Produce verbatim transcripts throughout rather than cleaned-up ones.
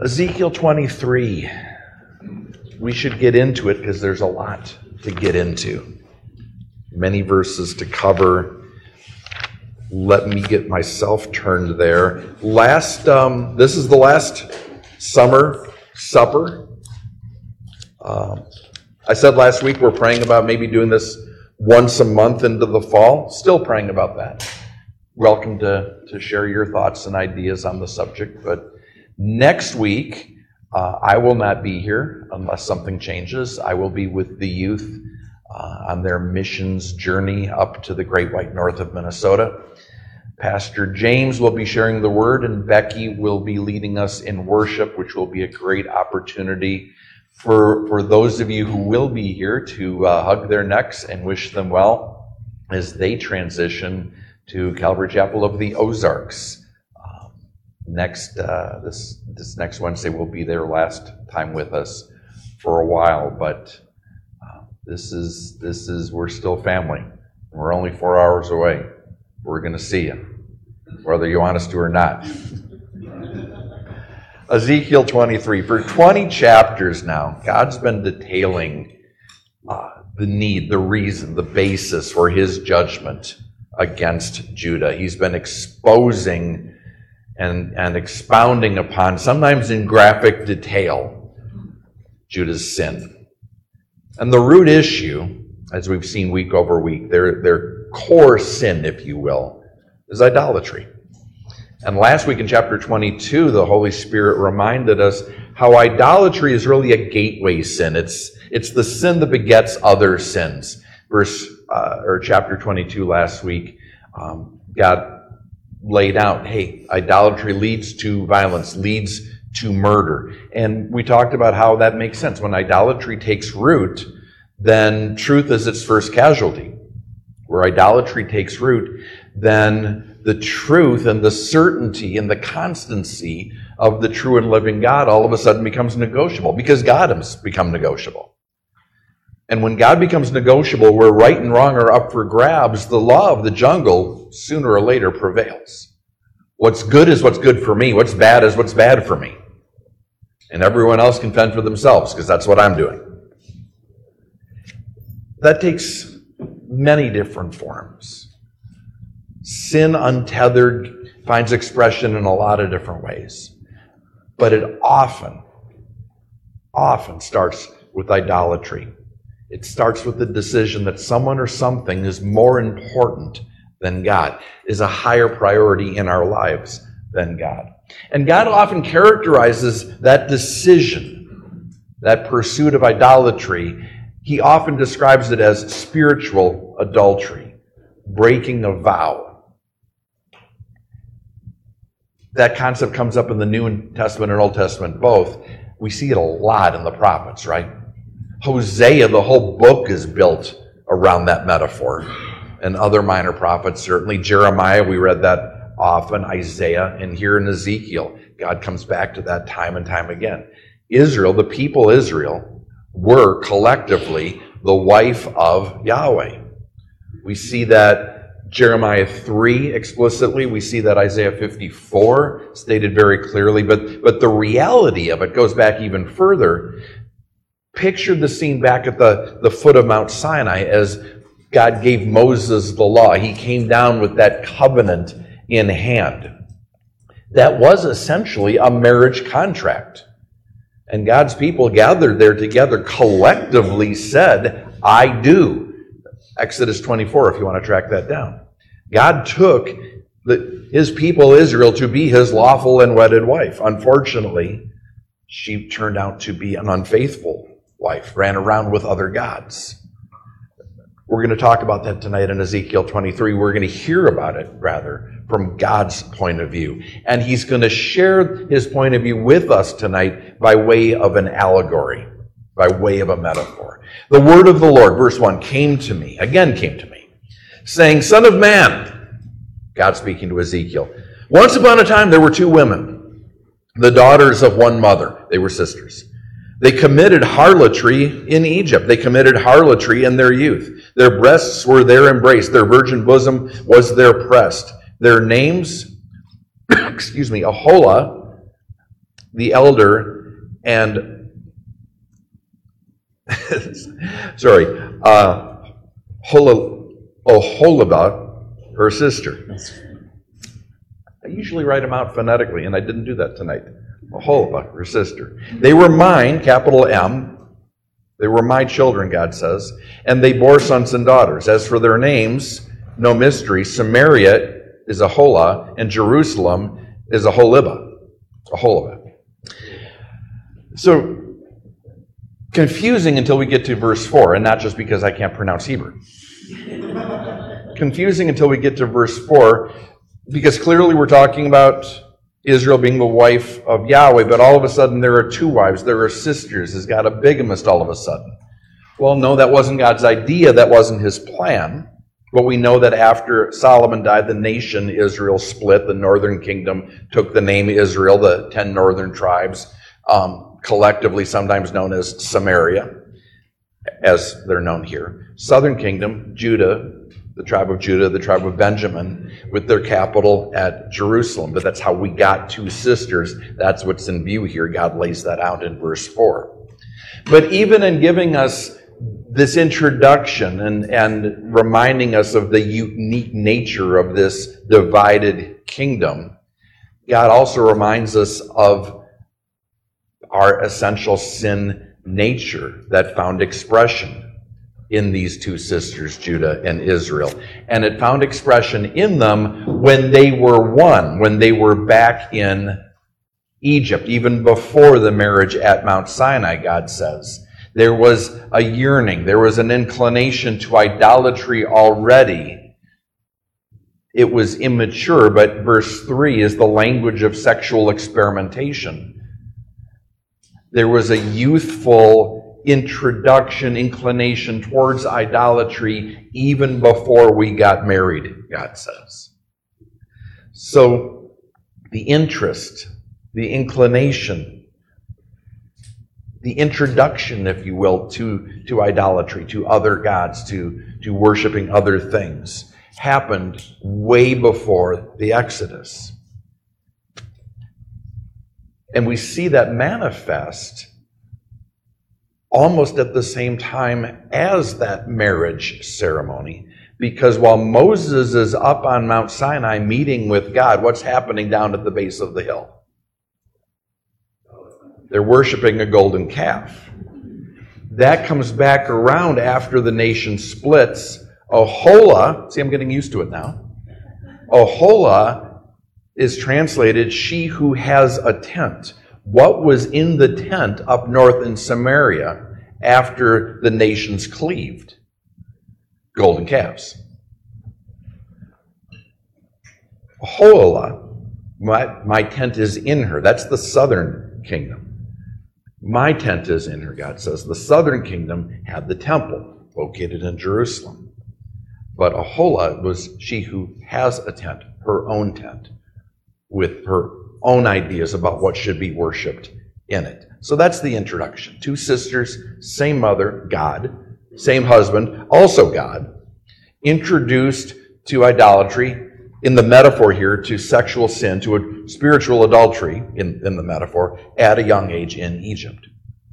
Ezekiel twenty-three. We should get into it because there's a lot to get into. Many verses to cover. Let me get myself turned there. Last, um, this is the last summer supper. Um, I said last week we're praying about maybe doing this once a month into the fall. Still praying about that. Welcome to, to share your thoughts and ideas on the subject. But next week, uh, I will not be here unless something changes. I will be with the youth uh, on their missions journey up to the Great White North of Minnesota. Pastor James will be sharing the word, and Becky will be leading us in worship, which will be a great opportunity for, for those of you who will be here to uh, hug their necks and wish them well as they transition to Calvary Chapel of the Ozarks. Um, next, uh, this this next Wednesday will be their last time with us for a while, but uh, this is this is we're still family. We're only four hours away. We're going to see you, whether you want us to or not. Ezekiel twenty-three. For twenty chapters now, God's been detailing uh, the need, the reason, the basis for his judgment against Judah. He's been exposing and, and expounding upon, sometimes in graphic detail, Judah's sin. And the root issue, as we've seen week over week, their, their core sin, if you will, is idolatry. And last week in chapter twenty-two, the Holy Spirit reminded us how idolatry is really a gateway sin. It's, it's the sin that begets other sins. Verse Uh, or chapter twenty-two last week, um, God laid out, hey, idolatry leads to violence, leads to murder. And we talked about how that makes sense. When idolatry takes root, then truth is its first casualty. Where idolatry takes root, then the truth and the certainty and the constancy of the true and living God all of a sudden becomes negotiable, because God has become negotiable. And when God becomes negotiable, where right and wrong are up for grabs, the law of the jungle sooner or later prevails. What's good is what's good for me. What's bad is what's bad for me. And everyone else can fend for themselves, because that's what I'm doing. That takes many different forms. Sin untethered finds expression in a lot of different ways. But it often, often starts with idolatry. It starts with the decision that someone or something is more important than God, is a higher priority in our lives than God. And God often characterizes that decision, that pursuit of idolatry, he often describes it as spiritual adultery, breaking a vow. That concept comes up in the New Testament and Old Testament both. We see it a lot in the prophets, right? Hosea, the whole book is built around that metaphor. And other minor prophets, certainly. Jeremiah, we read that often. Isaiah, and here in Ezekiel, God comes back to that time and time again. Israel, the people Israel, were collectively the wife of Yahweh. We see that Jeremiah three explicitly. We see that Isaiah fifty-four stated very clearly. But, but the reality of it goes back even further. Picture the scene back at the, the foot of Mount Sinai as God gave Moses the law. He came down with that covenant in hand. That was essentially a marriage contract. And God's people gathered there together, collectively said, I do. Exodus twenty-four, if you want to track that down. God took the, his people Israel to be his lawful and wedded wife. Unfortunately, she turned out to be an unfaithful wife, ran around with other gods. We're going to talk about that tonight in Ezekiel twenty-three. We're going to hear about it, rather, from God's point of view. And he's going to share his point of view with us tonight by way of an allegory, by way of a metaphor. The word of the Lord, verse one, came to me, again came to me, saying, Son of man, God speaking to Ezekiel, once upon a time there were two women, the daughters of one mother. They were sisters. They committed harlotry in Egypt. They committed harlotry in their youth. Their breasts were their embrace. Their virgin bosom was their breast. Their names, excuse me, Aholah, the elder, and sorry, uh, Oholibah, her sister. I usually write them out phonetically, and I didn't do that tonight. Oholibah, her sister. They were mine, capital M. They were my children, God says, and they bore sons and daughters. As for their names, no mystery. Samaria is Aholah, and Jerusalem is Oholibah. Oholibah. So, confusing until we get to verse four, and not just because I can't pronounce Hebrew. Confusing until we get to verse four, because clearly we're talking about Israel being the wife of Yahweh, but all of a sudden there are two wives, there are sisters. Is God a bigamist all of a sudden? Well, no, that wasn't God's idea, that wasn't his plan. But we know that after Solomon died, the nation Israel split. The northern kingdom took the name Israel, the ten northern tribes, um, collectively sometimes known as Samaria, as they're known here. Southern kingdom, Judah, the tribe of Judah, the tribe of Benjamin, with their capital at Jerusalem. But that's how we got two sisters. That's what's in view here. God lays that out in verse four. But even in giving us this introduction and, and reminding us of the unique nature of this divided kingdom, God also reminds us of our essential sin nature that found expression in these two sisters, Judah and Israel. And it found expression in them when they were one, when they were back in Egypt, even before the marriage at Mount Sinai, God says. There was a yearning, there was an inclination to idolatry already. It was immature, but verse three is the language of sexual experimentation. There was a youthful introduction, inclination towards idolatry even before we got married, God says. So the interest, the inclination, the introduction, if you will, to, to idolatry, to other gods, to, to worshiping other things, happened way before the Exodus. And we see that manifest almost at the same time as that marriage ceremony. Because while Moses is up on Mount Sinai meeting with God, what's happening down at the base of the hill? They're worshiping a golden calf. That comes back around after the nation splits. Oholah, see, I'm getting used to it now. Oholah is translated, she who has a tent. What was in the tent up north in Samaria after the nations cleaved? Golden calves. Oholah, my, my tent is in her. That's the southern kingdom. My tent is in her, God says. The southern kingdom had the temple located in Jerusalem. But Oholah was she who has a tent, her own tent, with her own ideas about what should be worshipped in it. So that's the introduction. Two sisters, same mother, God, same husband, also God, introduced to idolatry, in the metaphor here, to sexual sin, to a spiritual adultery, in, in the metaphor, at a young age in Egypt.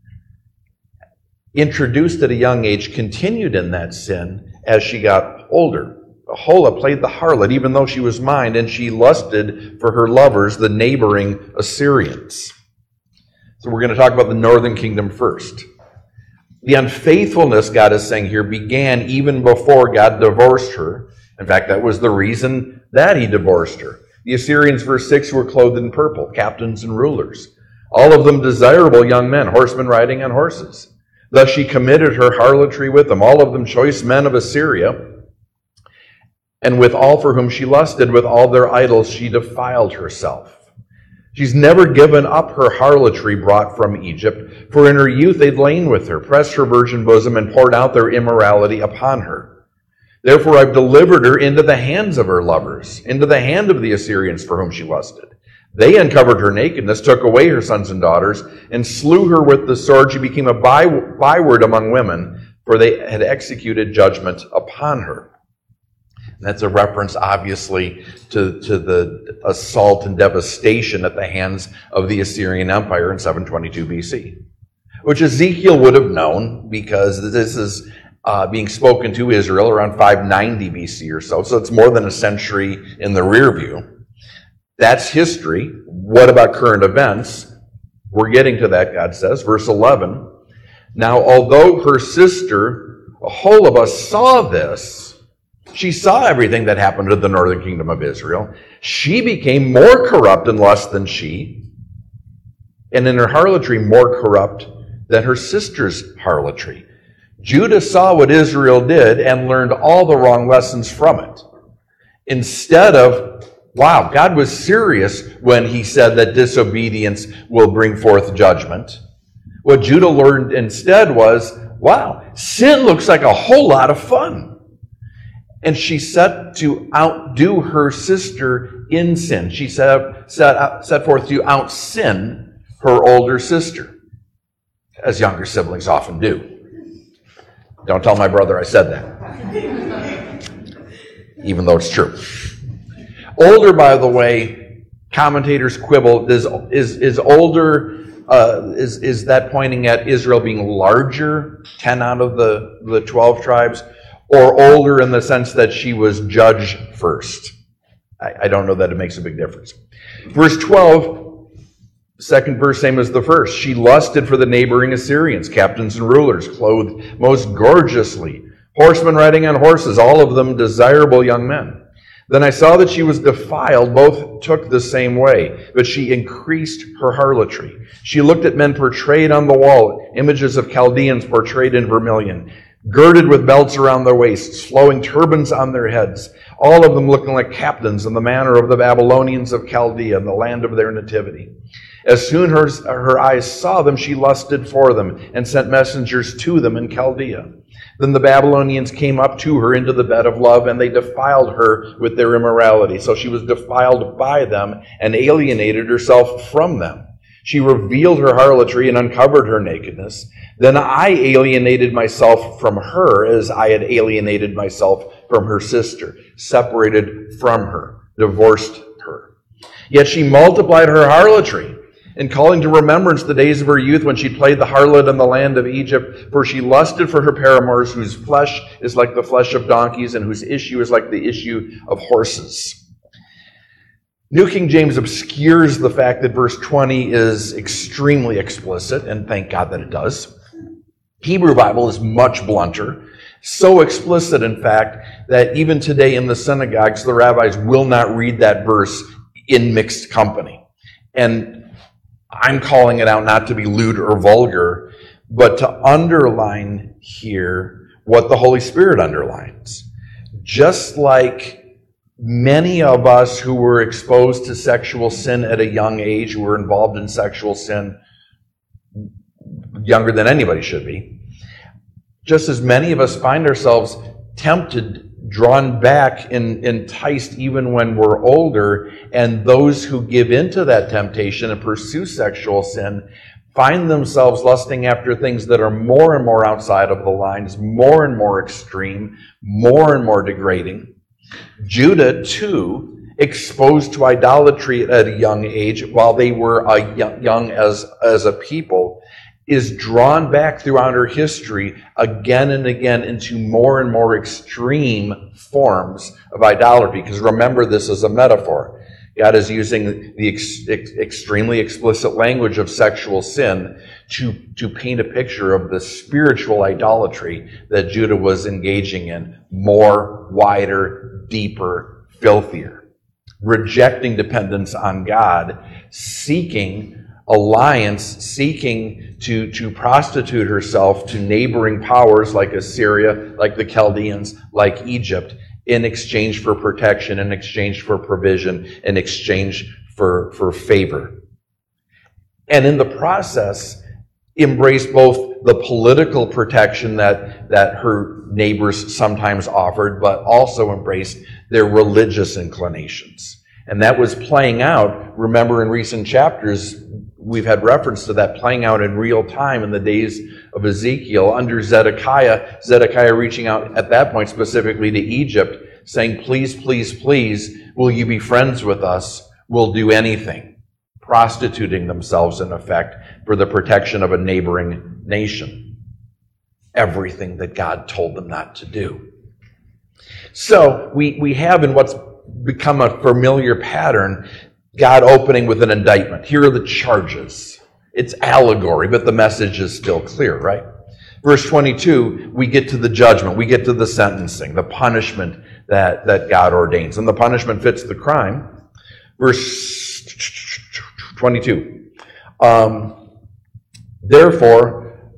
Introduced at a young age, continued in that sin as she got older. Oholah played the harlot, even though she was mine, and she lusted for her lovers, the neighboring Assyrians. So we're going to talk about the northern kingdom first. The unfaithfulness, God is saying here, began even before God divorced her. In fact, that was the reason that he divorced her. The Assyrians, verse six, were clothed in purple, captains and rulers, all of them desirable young men, horsemen riding on horses. Thus she committed her harlotry with them, all of them choice men of Assyria, and with all for whom she lusted, with all their idols she defiled herself. She's never given up her harlotry brought from Egypt, for in her youth they'd lain with her, pressed her virgin bosom, and poured out their immorality upon her. Therefore I've delivered her into the hands of her lovers, into the hand of the Assyrians for whom she lusted. They uncovered her nakedness, took away her sons and daughters, and slew her with the sword. She became a by- byword among women, for they had executed judgment upon her. That's a reference, obviously, to, to the assault and devastation at the hands of the Assyrian Empire in seven twenty-two B C, which Ezekiel would have known because this is uh, being spoken to Israel around five ninety B C or so, so it's more than a century in the rear view. That's history. What about current events? We're getting to that, God says. Verse eleven, now although her sister Aholibah saw this, she saw everything that happened to the northern kingdom of Israel, she became more corrupt in lust than she, and in her harlotry more corrupt than her sister's harlotry. Judah saw what Israel did and learned all the wrong lessons from it. Instead of, wow, God was serious when he said that disobedience will bring forth judgment. What Judah learned instead was, wow, sin looks like a whole lot of fun. And she set to outdo her sister in sin. She set, set, set forth to out-sin her older sister, as younger siblings often do. Don't tell my brother I said that, even though it's true. Older, by the way, commentators quibble, is, is, is older, uh, is, is that pointing at Israel being larger, ten out of the, the twelve tribes, or older in the sense that she was judged first? I, I don't know that it makes a big difference. Verse twelve, second verse, same as the first. She lusted for the neighboring Assyrians, captains and rulers, clothed most gorgeously, horsemen riding on horses, all of them desirable young men. Then I saw that she was defiled, both took the same way, but she increased her harlotry. She looked at men portrayed on the wall, images of Chaldeans portrayed in vermilion, girded with belts around their waists, flowing turbans on their heads, all of them looking like captains in the manner of the Babylonians of Chaldea, in the land of their nativity. As soon as her, her eyes saw them, she lusted for them and sent messengers to them in Chaldea. Then the Babylonians came up to her into the bed of love, and they defiled her with their immorality. So she was defiled by them and alienated herself from them. She revealed her harlotry and uncovered her nakedness. Then I alienated myself from her as I had alienated myself from her sister, separated from her, divorced her. Yet she multiplied her harlotry, in calling to remembrance the days of her youth when she played the harlot in the land of Egypt, for she lusted for her paramours, whose flesh is like the flesh of donkeys and whose issue is like the issue of horses. New King James obscures the fact that verse twenty is extremely explicit, and thank God that it does. Hebrew Bible is much blunter, so explicit, in fact, that even today in the synagogues, the rabbis will not read that verse in mixed company. And I'm calling it out not to be lewd or vulgar, but to underline here what the Holy Spirit underlines. Just like many of us who were exposed to sexual sin at a young age, who were involved in sexual sin younger than anybody should be, just as many of us find ourselves tempted, drawn back, and enticed even when we're older, and those who give into that temptation and pursue sexual sin find themselves lusting after things that are more and more outside of the lines, more and more extreme, more and more degrading. Judah, too, exposed to idolatry at a young age while they were a young as, as a people, is drawn back throughout her history again and again into more and more extreme forms of idolatry. Because remember, this is a metaphor. God is using the ex- ex- extremely explicit language of sexual sin to, to paint a picture of the spiritual idolatry that Judah was engaging in. More, wider, deeper, filthier. Rejecting dependence on God, seeking alliance, seeking to, to prostitute herself to neighboring powers like Assyria, like the Chaldeans, like Egypt, in exchange for protection, in exchange for provision, in exchange for, for favor. And in the process, embrace both the political protection that, that her neighbors sometimes offered, but also embraced their religious inclinations. And that was playing out, remember in recent chapters, we've had reference to that playing out in real time in the days of Ezekiel under Zedekiah. Zedekiah reaching out at that point specifically to Egypt, saying, please, please, please, will you be friends with us? We'll do anything. Prostituting themselves, in effect, for the protection of a neighboring nation. Everything that God told them not to do. So we, we have in what's become a familiar pattern, God opening with an indictment. Here are the charges. It's allegory, but the message is still clear, right? Verse twenty-two, we get to the judgment. We get to the sentencing, the punishment that, that God ordains. And the punishment fits the crime. Verse twenty-two. Um, Therefore,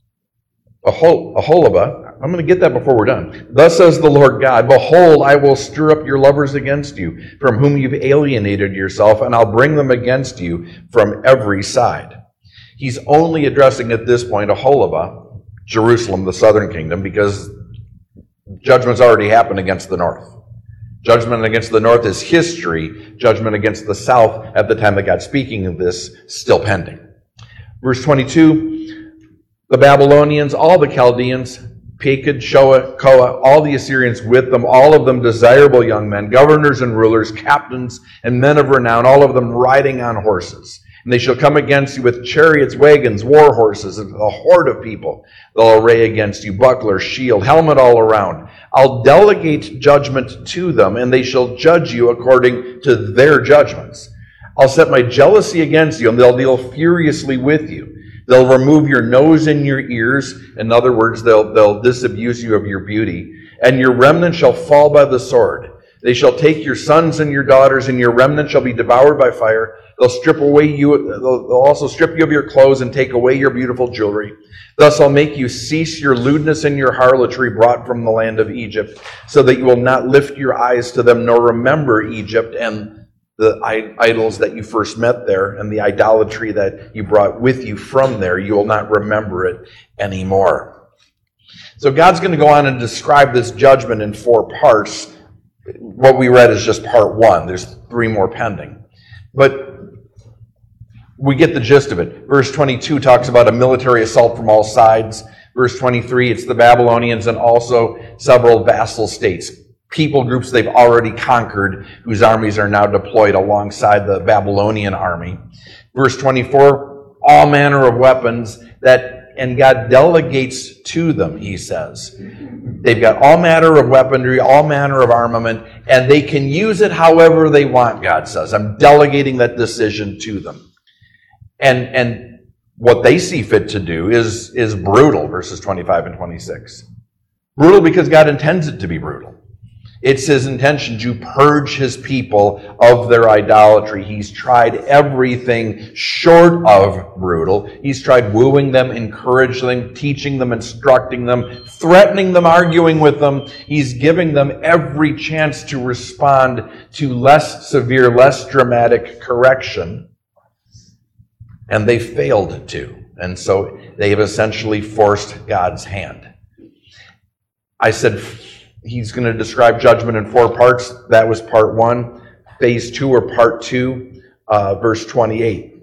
Ahol- Aholibah, I'm going to get that before we're done. Thus says the Lord God, behold, I will stir up your lovers against you, from whom you've alienated yourself, and I'll bring them against you from every side. He's only addressing at this point Aholibah, Jerusalem, the southern kingdom, because judgment's already happened against the north. Judgment against the north is history. Judgment against the south, at the time that God's speaking of this, still pending. Verse twenty-two, the Babylonians, all the Chaldeans, Pekah, Shoah, Koah, all the Assyrians with them, all of them desirable young men, governors and rulers, captains and men of renown, all of them riding on horses. And they shall come against you with chariots, wagons, war horses, and a horde of people. They'll array against you, buckler, shield, helmet all around. I'll delegate judgment to them, and they shall judge you according to their judgments. I'll set my jealousy against you, and they'll deal furiously with you. They'll remove your nose and your ears. In other words, they'll, they'll disabuse you of your beauty. And your remnant shall fall by the sword. They shall take your sons and your daughters, and your remnant shall be devoured by fire. They'll strip away you, they'll, they'll also strip you of your clothes and take away your beautiful jewelry. Thus I'll make you cease your lewdness and your harlotry brought from the land of Egypt, so that you will not lift your eyes to them, nor remember Egypt and the idols that you first met there, and the idolatry that you brought with you from there. You will not remember it anymore. So God's going to go on and describe this judgment in four parts. What we read is just part one. There's three more pending. But we get the gist of it. Verse twenty-two talks about a military assault from all sides. Verse twenty-three, it's the Babylonians and also several vassal states. People groups they've already conquered, whose armies are now deployed alongside the Babylonian army. Verse twenty-four, all manner of weapons that, and God delegates to them, he says. They've got all manner of weaponry, all manner of armament, and they can use it however they want, God says. I'm delegating that decision to them. And, and what they see fit to do is, is brutal, verses twenty-five and twenty-six. Brutal because God intends it to be brutal. It's his intention to purge his people of their idolatry. He's tried everything short of brutal. He's tried wooing them, encouraging them, teaching them, instructing them, threatening them, arguing with them. He's giving them every chance to respond to less severe, less dramatic correction. And they failed to. And so they have essentially forced God's hand. I said, he's going to describe judgment in four parts. That was part one. Phase two or part two, uh, verse twenty-eight.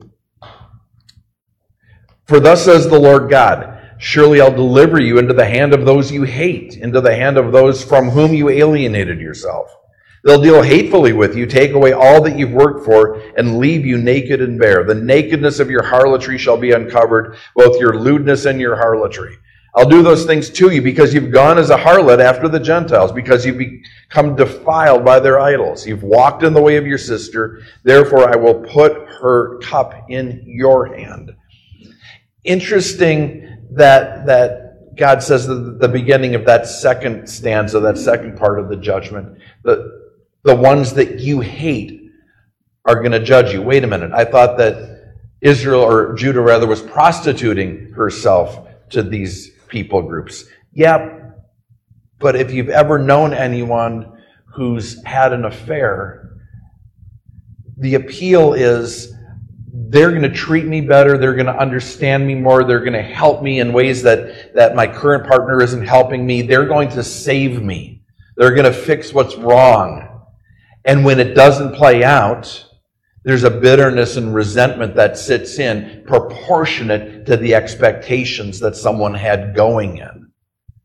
For thus says the Lord God, surely I'll deliver you into the hand of those you hate, into the hand of those from whom you alienated yourself. They'll deal hatefully with you, take away all that you've worked for, and leave you naked and bare. The nakedness of your harlotry shall be uncovered, both your lewdness and your harlotry. I'll do those things to you because you've gone as a harlot after the Gentiles, because you've become defiled by their idols. You've walked in the way of your sister. Therefore, I will put her cup in your hand. Interesting that, that God says at the beginning of that second stanza, that second part of the judgment, the, the ones that you hate are going to judge you. Wait a minute. I thought that Israel, or Judah rather, was prostituting herself to these people groups. Yeah, but if you've ever known anyone who's had an affair, the appeal is they're going to treat me better, they're going to understand me more, they're going to help me in ways that, that my current partner isn't helping me. They're going to save me. They're going to fix what's wrong. And when it doesn't play out, there's a bitterness and resentment that sits in, proportionate to the expectations that someone had going in.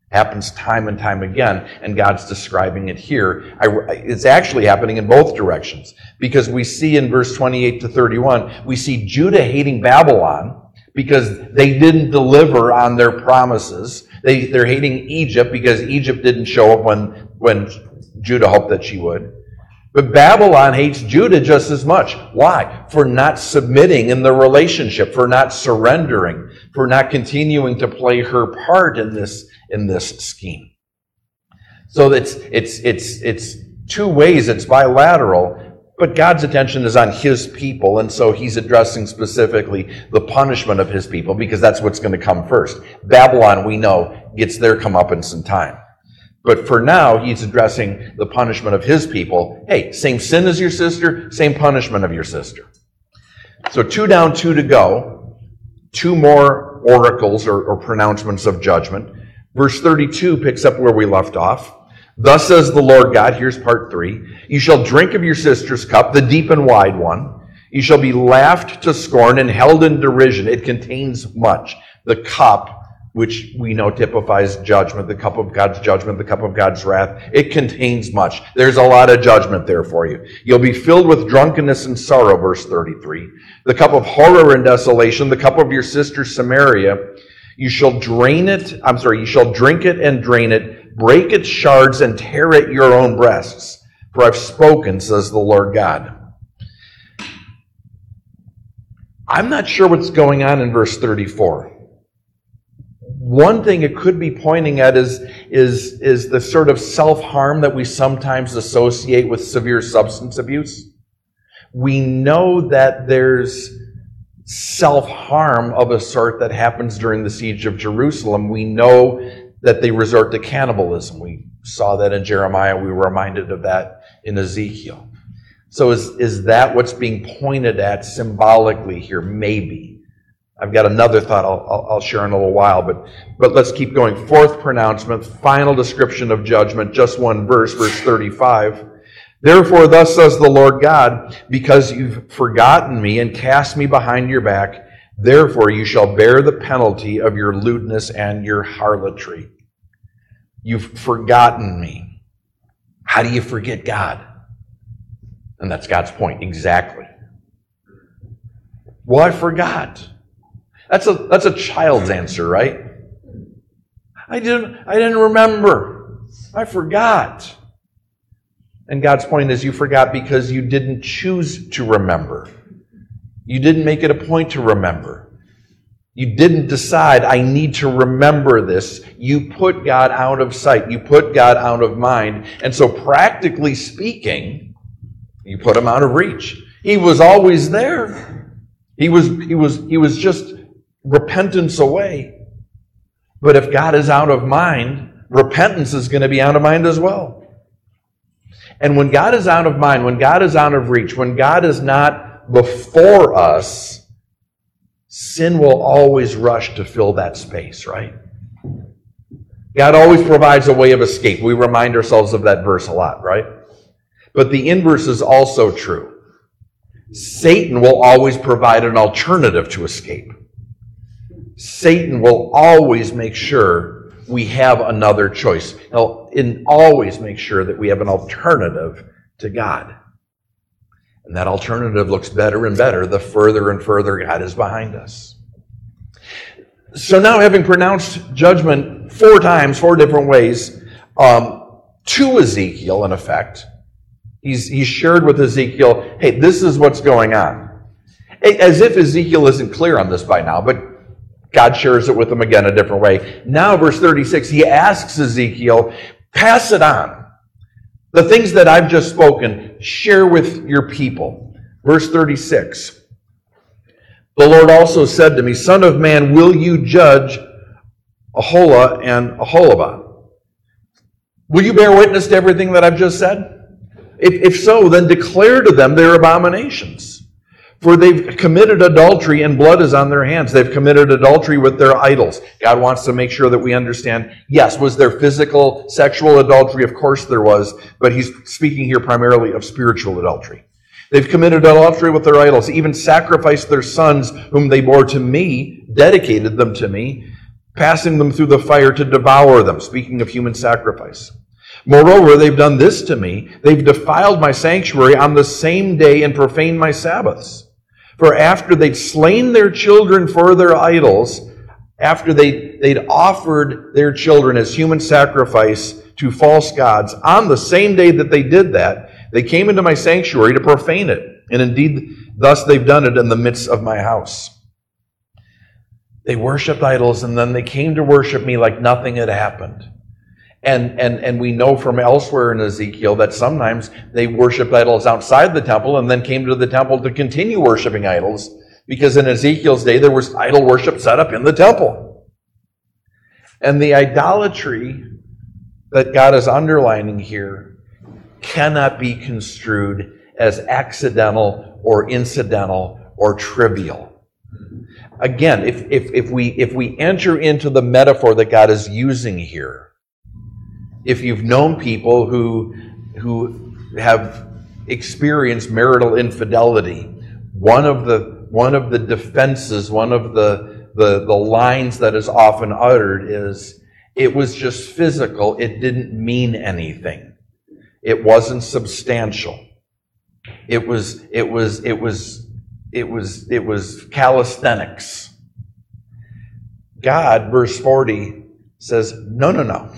Happens time and time again, and God's describing it here. I, it's actually happening in both directions, because we see in verse twenty-eight to thirty-one, we see Judah hating Babylon because they didn't deliver on their promises. They, they're hating Egypt because Egypt didn't show up when, when Judah hoped that she would. But Babylon hates Judah just as much. Why? For not submitting in the relationship, for not surrendering, for not continuing to play her part in this, in this scheme. So it's, it's, it's, it's two ways, it's bilateral, but God's attention is on his people, and so he's addressing specifically the punishment of his people, because that's what's going to come first. Babylon, we know, gets their comeuppance in time. But for now, he's addressing the punishment of his people. Hey, same sin as your sister, same punishment of your sister. So two down, two to go. Two more oracles or, or pronouncements of judgment. Verse thirty-two picks up where we left off. Thus says the Lord God, here's part three, you shall drink of your sister's cup, the deep and wide one. You shall be laughed to scorn and held in derision. It contains much. The cup, which we know typifies judgment, the cup of God's judgment, the cup of God's wrath. It contains much. There's a lot of judgment there for you. You'll be filled with drunkenness and sorrow, verse thirty-three. The cup of horror and desolation, the cup of your sister Samaria. You shall drain it, I'm sorry, you shall drink it and drain it, break its shards and tear at your own breasts. For I've spoken, says the Lord God. I'm not sure what's going on in verse thirty-four. One thing it could be pointing at is, is, is the sort of self-harm that we sometimes associate with severe substance abuse. We know that there's self-harm of a sort that happens during the siege of Jerusalem. We know that they resort to cannibalism. We saw that in Jeremiah. We were reminded of that in Ezekiel. So is, is that what's being pointed at symbolically here? Maybe. I've got another thought I'll, I'll, I'll share in a little while, but, but let's keep going. Fourth pronouncement, final description of judgment, just one verse, verse thirty-five. Therefore, thus says the Lord God, because you've forgotten me and cast me behind your back, therefore you shall bear the penalty of your lewdness and your harlotry. You've forgotten me. How do you forget God? And that's God's point, exactly. Well, I forgot. That's a, that's a child's answer, right? I didn't, I didn't remember. I forgot. And God's point is you forgot because you didn't choose to remember. You didn't make it a point to remember. You didn't decide, I need to remember this. You put God out of sight. You put God out of mind. And so practically speaking, you put him out of reach. He was always there. He was, he was, he was just repentance away. But if God is out of mind, repentance is going to be out of mind as well. And when God is out of mind, when God is out of reach, when God is not before us, sin will always rush to fill that space, right? God always provides a way of escape. We remind ourselves of that verse a lot, right? But the inverse is also true. Satan will always provide an alternative to escape. Satan will always make sure we have another choice. He'll always make sure that we have an alternative to God. And that alternative looks better and better the further and further God is behind us. So now, having pronounced judgment four times, four different ways, um, to Ezekiel, in effect, he's, he's shared with Ezekiel, hey, this is what's going on. As if Ezekiel isn't clear on this by now, but God shares it with him again a different way. Now, verse thirty-six, he asks Ezekiel, pass it on. The things that I've just spoken, share with your people. Verse thirty-six, the Lord also said to me, Son of man, will you judge Aholah and Aholibah? Will you bear witness to everything that I've just said? If, if so, then declare to them their abominations. For they've committed adultery and blood is on their hands. They've committed adultery with their idols. God wants to make sure that we understand, yes, was there physical, sexual adultery? Of course there was, but he's speaking here primarily of spiritual adultery. They've committed adultery with their idols, even sacrificed their sons whom they bore to me, dedicated them to me, passing them through the fire to devour them, speaking of human sacrifice. Moreover, they've done this to me. They've defiled my sanctuary on the same day and profaned my Sabbaths. For after they'd slain their children for their idols, after they, they'd offered their children as human sacrifice to false gods, on the same day that they did that, they came into my sanctuary to profane it. And indeed, thus they've done it in the midst of my house. They worshipped idols, and then they came to worship me like nothing had happened. And, and, and we know from elsewhere in Ezekiel that sometimes they worshipped idols outside the temple and then came to the temple to continue worshiping idols, because in Ezekiel's day there was idol worship set up in the temple. And the idolatry that God is underlining here cannot be construed as accidental or incidental or trivial. Again, if, if, if we if we enter into the metaphor that God is using here, if you've known people who who have experienced marital infidelity, one of the one of the defenses, one of the the, the lines that is often uttered is, it was just physical, it didn't mean anything. It wasn't substantial. It was it was it was It was, it was calisthenics. God, verse forty, says, no, no, no.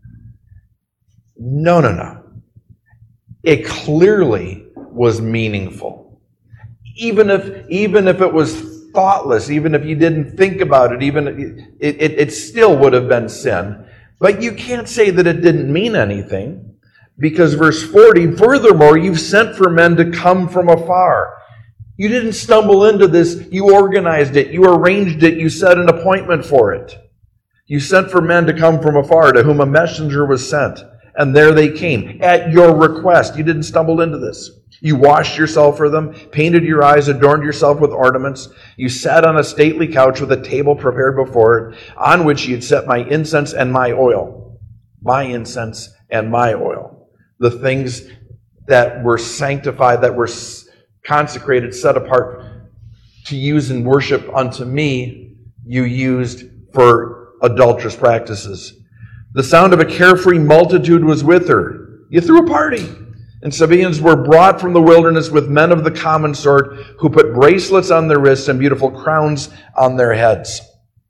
No, no, no. It clearly was meaningful. Even if, even if it was thoughtless, even if you didn't think about it, even it, it, it still would have been sin. But you can't say that it didn't mean anything, because verse forty, furthermore, you've sent for men to come from afar. You didn't stumble into this. You organized it. You arranged it. You set an appointment for it. You sent for men to come from afar, to whom a messenger was sent. And there they came, at your request. You didn't stumble into this. You washed yourself for them, painted your eyes, adorned yourself with ornaments. You sat on a stately couch with a table prepared before it, on which you had set my incense and my oil. My incense and my oil. The things that were sanctified, that were consecrated, set apart to use in worship unto me, you used for adulterous practices. The sound of a carefree multitude was with her. You threw a party. And Sabaeans were brought from the wilderness with men of the common sort, who put bracelets on their wrists and beautiful crowns on their heads.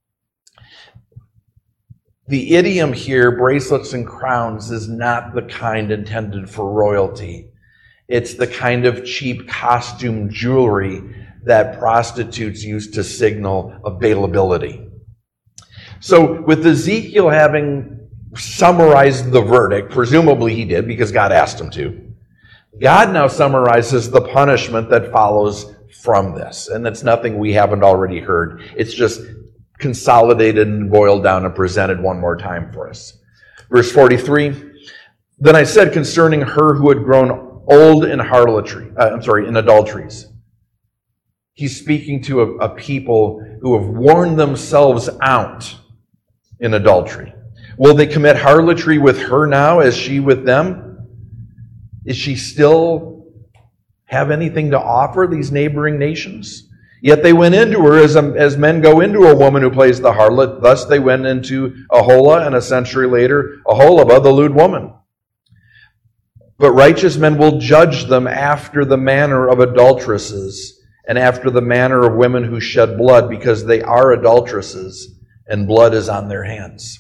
The idiom here, bracelets and crowns, is not the kind intended for royalty. It's the kind of cheap costume jewelry that prostitutes use to signal availability. So with Ezekiel having summarized the verdict, presumably he did because God asked him to, God now summarizes the punishment that follows from this. And it's nothing we haven't already heard. It's just consolidated and boiled down and presented one more time for us. Verse forty-three, then I said concerning her who had grown old in harlotry, uh, I'm sorry, in adulteries. He's speaking to a, a people who have worn themselves out in adultery. Will they commit harlotry with her now as she with them? Is she still have anything to offer these neighboring nations? Yet they went into her as, a, as men go into a woman who plays the harlot. Thus they went into Aholah, and a century later, Aholibah, the lewd woman. But righteous men will judge them after the manner of adulteresses and after the manner of women who shed blood, because they are adulteresses and blood is on their hands.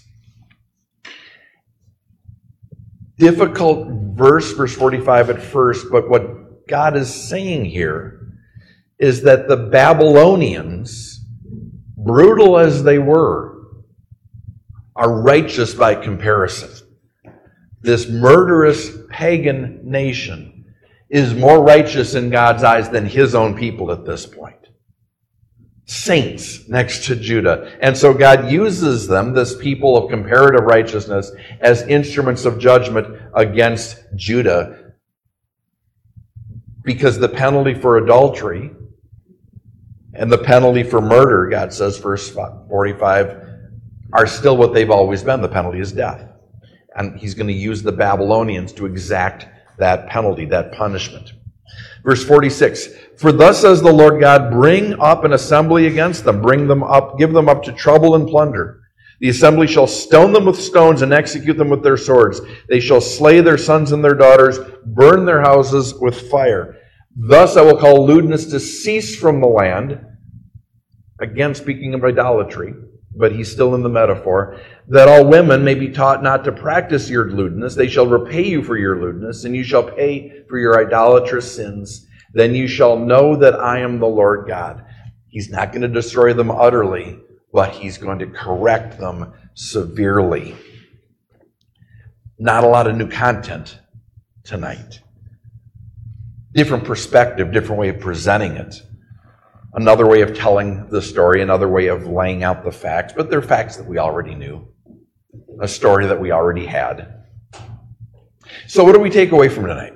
Difficult verse, verse forty-five at first, but what God is saying here is that the Babylonians, brutal as they were, are righteous by comparison. This murderous pagan nation is more righteous in God's eyes than his own people at this point. Saints next to Judah. And so God uses them, this people of comparative righteousness, as instruments of judgment against Judah, because the penalty for adultery and the penalty for murder, God says, verse forty-five, are still what they've always been. The penalty is death. And he's going to use the Babylonians to exact that penalty, that punishment. Verse forty-six, for thus says the Lord God, bring up an assembly against them, bring them up, give them up to trouble and plunder. The assembly shall stone them with stones and execute them with their swords. They shall slay their sons and their daughters, burn their houses with fire. Thus I will call lewdness to cease from the land. Again, speaking of idolatry, but he's still in the metaphor, that all women may be taught not to practice your lewdness. They shall repay you for your lewdness, and you shall pay for your idolatrous sins. Then you shall know that I am the Lord God. He's not going to destroy them utterly, but he's going to correct them severely. Not a lot of new content tonight. Different perspective, different way of presenting it. Another way of telling the story, another way of laying out the facts, but they're facts that we already knew. A story that we already had. So what do we take away from tonight?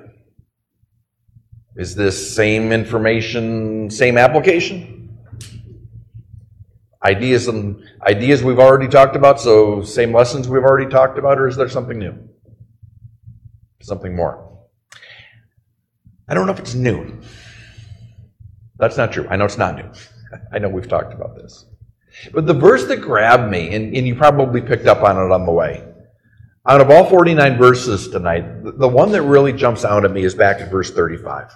Is this same information, same application? Ideas and ideas we've already talked about, so same lessons we've already talked about, or is there something new? Something more? I don't know if it's new. That's not true. I know it's not new. I know we've talked about this. But the verse that grabbed me, and, and you probably picked up on it on the way, out of all forty-nine verses tonight, the, the one that really jumps out at me is back at verse thirty-five.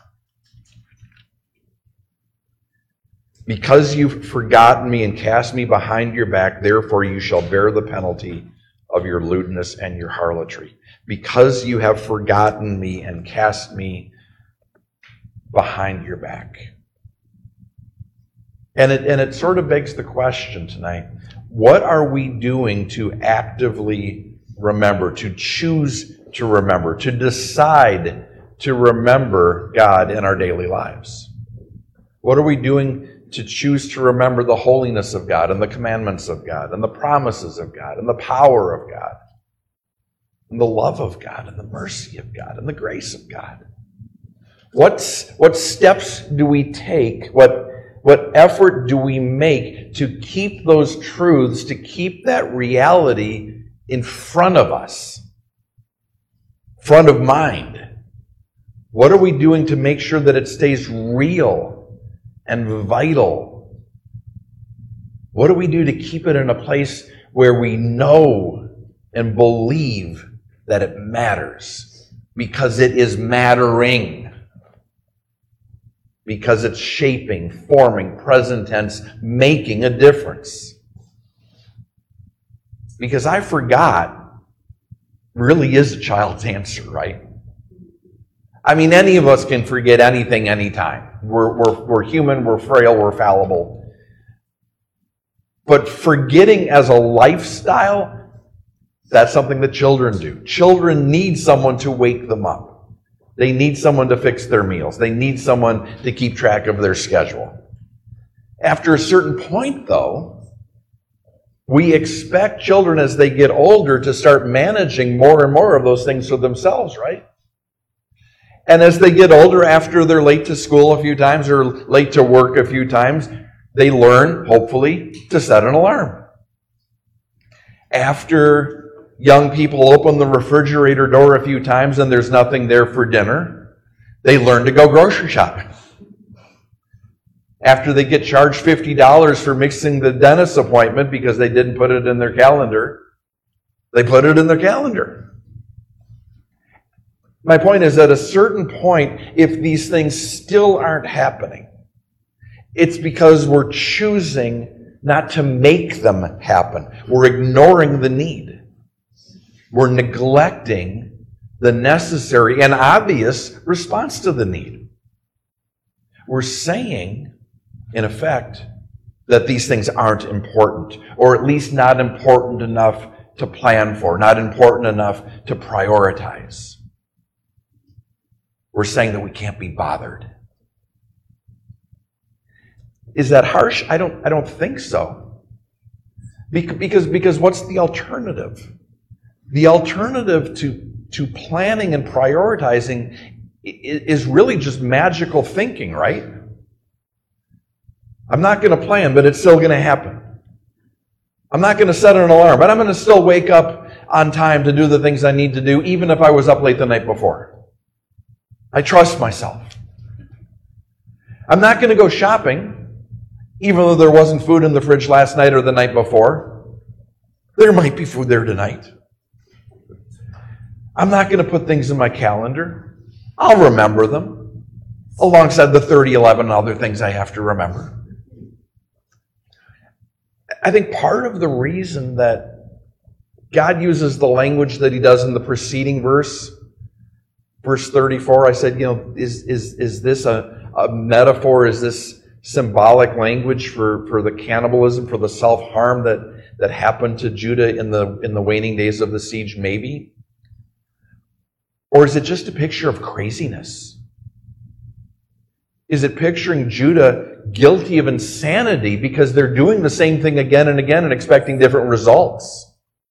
Because you've forgotten me and cast me behind your back, therefore you shall bear the penalty of your lewdness and your harlotry. Because you have forgotten me and cast me behind your back. And it, and it sort of begs the question tonight, what are we doing to actively remember, to choose to remember, to decide to remember God in our daily lives? What are we doing to choose to remember the holiness of God and the commandments of God and the promises of God and the power of God and the love of God and the mercy of God and the grace of God? What's, what steps do we take? What What effort do we make to keep those truths, to keep that reality in front of us, front of mind? What are we doing to make sure that it stays real and vital? What do we do to keep it in a place where we know and believe that it matters? Because it is mattering. Because it's shaping, forming, present tense, making a difference. Because I forgot really is a child's answer, right? I mean, any of us can forget anything anytime. We're, we're, we're human, we're frail, we're fallible. But forgetting as a lifestyle, that's something that children do. Children need someone to wake them up. They need someone to fix their meals. They need someone to keep track of their schedule. After a certain point, though, we expect children as they get older to start managing more and more of those things for themselves, right? And as they get older, after they're late to school a few times or late to work a few times, they learn, hopefully, to set an alarm. After young people open the refrigerator door a few times and there's nothing there for dinner, they learn to go grocery shopping. After they get charged fifty dollars for mixing the dentist appointment because they didn't put it in their calendar, they put it in their calendar. My point is, at a certain point, if these things still aren't happening, it's because we're choosing not to make them happen. We're ignoring the need. We're neglecting the necessary and obvious response to the need. We're saying, in effect, that these things aren't important, or at least not important enough to plan for, not important enough to prioritize. We're saying that we can't be bothered. Is that harsh? I don't, I don't think so. Because, because what's the alternative? The alternative to, to planning and prioritizing is really just magical thinking, right? I'm not going to plan, but it's still going to happen. I'm not going to set an alarm, but I'm going to still wake up on time to do the things I need to do, even if I was up late the night before. I trust myself. I'm not going to go shopping, even though there wasn't food in the fridge last night or the night before. There might be food there tonight. I'm not going to put things in my calendar. I'll remember them alongside the thirty, eleven other things I have to remember. I think part of the reason that God uses the language that he does in the preceding verse, verse thirty-four, I said, you know, is is is this a, a metaphor? Is this symbolic language for, for the cannibalism, for the self-harm that, that happened to Judah in the in the waning days of the siege? Maybe. Or is it just a picture of craziness? Is it picturing Judah guilty of insanity because they're doing the same thing again and again and expecting different results?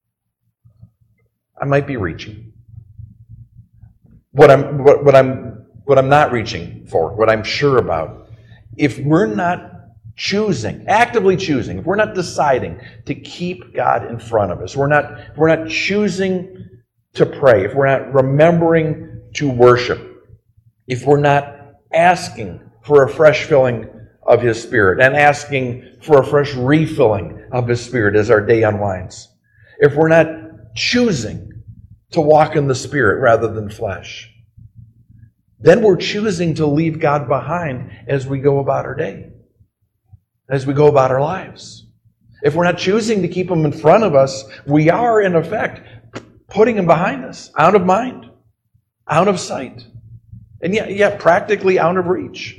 I might be reaching. What I'm what, what I'm what I'm not reaching for, what I'm sure about, if we're not choosing, actively choosing, if we're not deciding to keep God in front of us, we're not if we're not choosing to pray, if we're not remembering to worship, if we're not asking for a fresh filling of his Spirit and asking for a fresh refilling of his Spirit as our day unwinds, if we're not choosing to walk in the Spirit rather than flesh, then we're choosing to leave God behind as we go about our day, as we go about our lives. If we're not choosing to keep him in front of us, we are, in effect, putting him behind us, out of mind, out of sight, and yet, yet practically out of reach.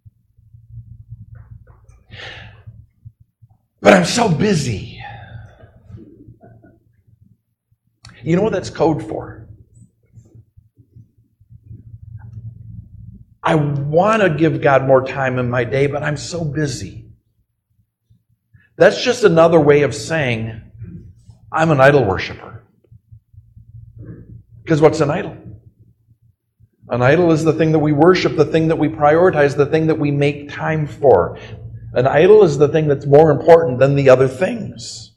But I'm so busy. You know what that's code for? I want to give God more time in my day, but I'm so busy. That's just another way of saying I'm an idol worshiper. Because what's an idol? An idol is the thing that we worship, the thing that we prioritize, the thing that we make time for. An idol is the thing that's more important than the other things.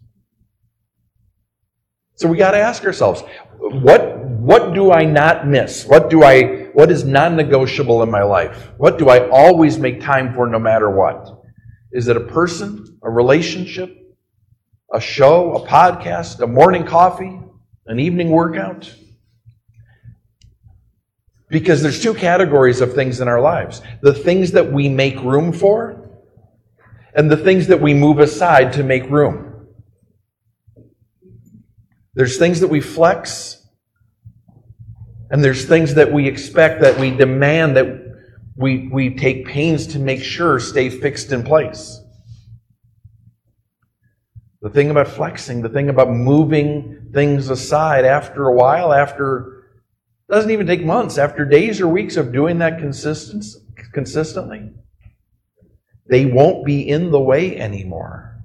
So we got to ask ourselves, what, what do I not miss? What do I, what is non-negotiable in my life? What do I always make time for no matter what? Is it a person, a relationship, a show, a podcast, a morning coffee, an evening workout? Because there's two categories of things in our lives. The things that we make room for and the things that we move aside to make room. There's things that we flex and there's things that we expect, that we demand, that we, we take pains to make sure stay fixed in place. The thing about flexing, the thing about moving things aside after a while, after doesn't even take months, after days or weeks of doing that consistent, consistently, they won't be in the way anymore.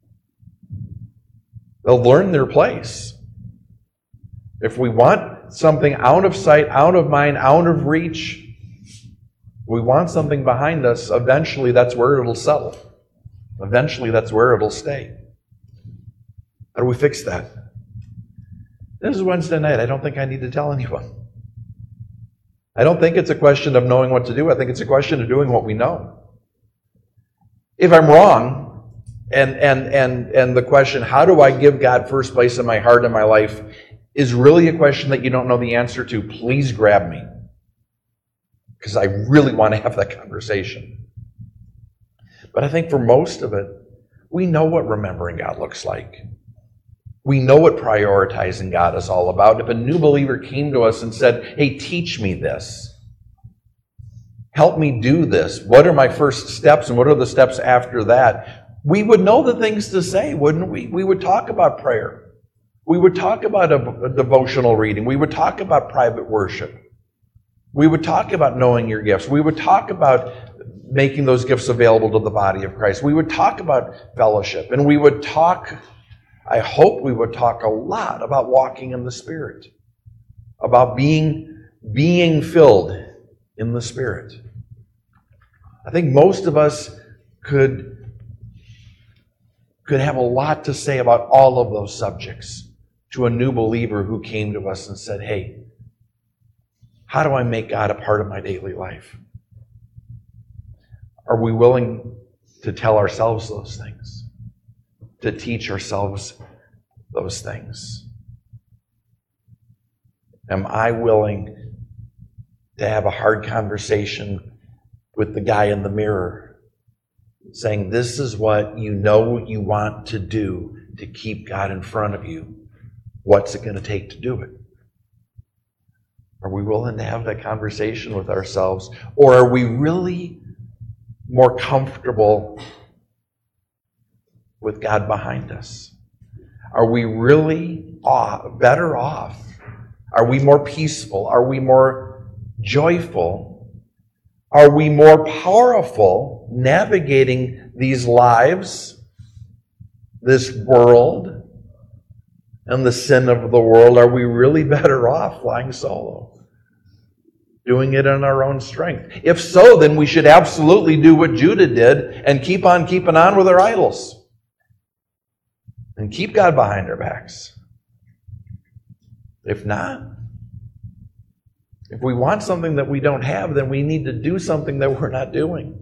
They'll learn their place. If we want something out of sight, out of mind, out of reach, we want something behind us, eventually that's where it'll settle. Eventually that's where it'll stay. How do we fix that? This is Wednesday night. I don't think I need to tell anyone. I don't think it's a question of knowing what to do. I think it's a question of doing what we know. If I'm wrong, and and and and the question, how do I give God first place in my heart and my life, is really a question that you don't know the answer to, please grab me. Because I really want to have that conversation. But I think for most of it, we know what remembering God looks like. We know what prioritizing God is all about. If a new believer came to us and said, hey, teach me this. Help me do this. What are my first steps and what are the steps after that? We would know the things to say, wouldn't we? We would talk about prayer. We would talk about a, a devotional reading. We would talk about private worship. We would talk about knowing your gifts. We would talk about making those gifts available to the body of Christ. We would talk about fellowship. And we would talk... I hope we would talk a lot about walking in the Spirit, about being, being filled in the Spirit. I think most of us could, could have a lot to say about all of those subjects to a new believer who came to us and said, hey, how do I make God a part of my daily life? Are we willing to tell ourselves those things? To teach ourselves those things? Am I willing to have a hard conversation with the guy in the mirror, saying, this is what you know you want to do to keep God in front of you. What's it going to take to do it? Are we willing to have that conversation with ourselves? Or are we really more comfortable with God behind us? Are we really off, better off? Are we more peaceful? Are we more joyful? Are we more powerful navigating these lives, this world, and the sin of the world? Are we really better off flying solo, doing it in our own strength? If so, then we should absolutely do what Judah did and keep on keeping on with our idols and keep God behind our backs. If not, if we want something that we don't have, then we need to do something that we're not doing.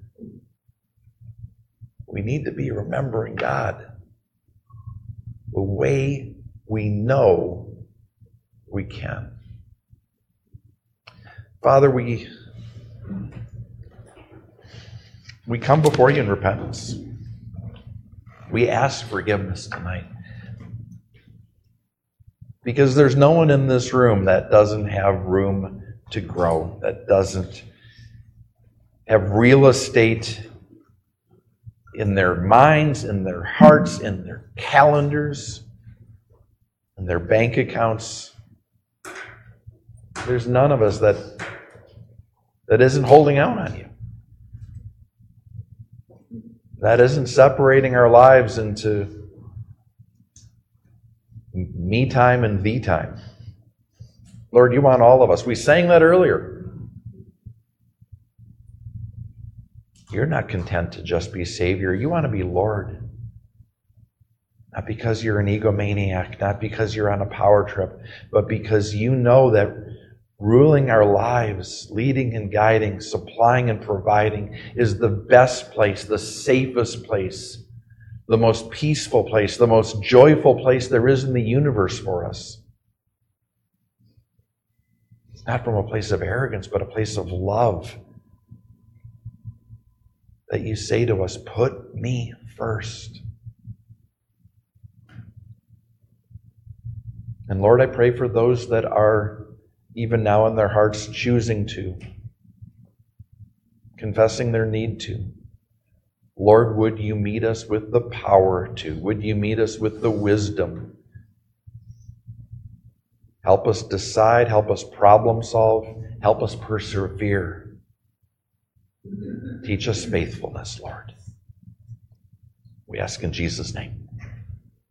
We need to be remembering God the way we know we can. Father, we, we come before you in repentance. We ask forgiveness tonight. Because there's no one in this room that doesn't have room to grow, that doesn't have real estate in their minds, in their hearts, in their calendars, in their bank accounts. There's none of us that, that isn't holding out on you. That isn't separating our lives into me time and thee time. Lord, you want all of us. We sang that earlier. You're not content to just be Savior. You want to be Lord. Not because you're an egomaniac, not because you're on a power trip, but because you know that ruling our lives, leading and guiding, supplying and providing is the best place, the safest place, the most peaceful place, the most joyful place there is in the universe for us. It's not from a place of arrogance, but a place of love. That you say to us, put me first. And Lord, I pray for those that are, even now in their hearts, choosing to, confessing their need to. Lord, would you meet us with the power to? Would you meet us with the wisdom? Help us decide, help us problem solve, help us persevere. Teach us faithfulness, Lord. We ask in Jesus' name.